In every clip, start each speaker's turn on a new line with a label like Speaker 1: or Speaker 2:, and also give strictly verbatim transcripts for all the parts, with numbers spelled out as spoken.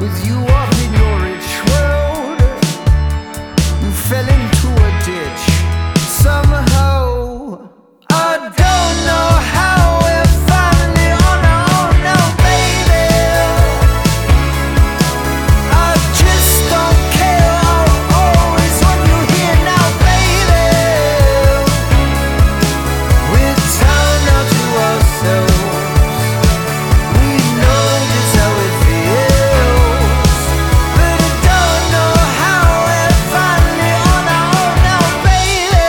Speaker 1: With you up in your rich world, you fell into a ditch somehow. I don't know how we're finally on our own now, baby. I just don't care, I'll always want you here now, baby. We're tired now to ourselves. We know just how it feels, but I don't know how we're finally on our own now, baby.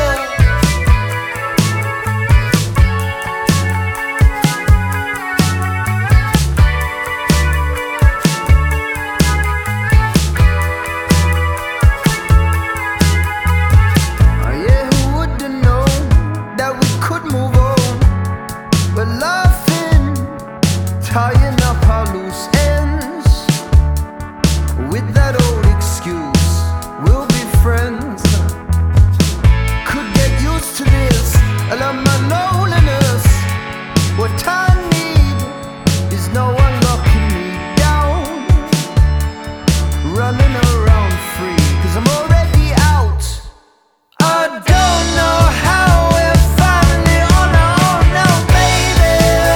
Speaker 1: Oh yeah, who would've known that we could move on? We're laughing, tying up our loose ends with that old excuse, we'll be friends. Could get used to this, I love my loneliness. What I need is no one locking me down, running around free, cause I'm already out. I don't know how we're finally on our own now, baby.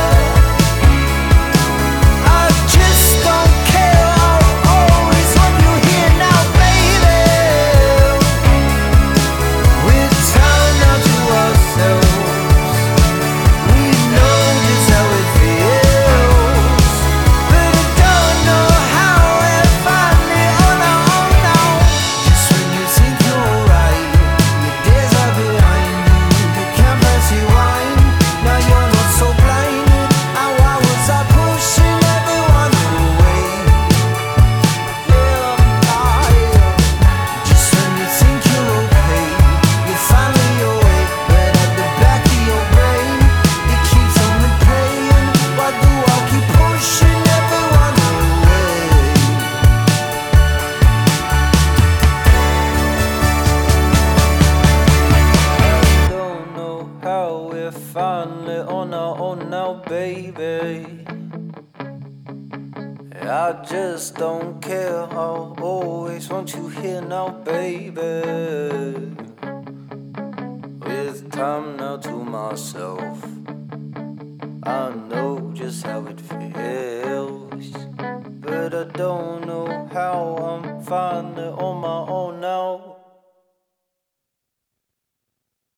Speaker 1: I just don't care, I'll always want you here now, baby. We're tired now to ourselves. We know just how it feels, but I don't know how we're finally on our own now. Just when you think you're alright, your days are behind you. You can't press rewind, now you're not so blinded. And why was I pushing everyone away? Yeah, ah, yeah. Just when you think you're okay, you finally awake, but at the back of your brain, it keeps on replaying. Why do I keep pushing everyone away? I don't know how we're finally on our own now, baby. I just don't care, I'll always want you here now, baby. With time now to myself, I know just how it feels, but I don't know how I'm finally on my own now.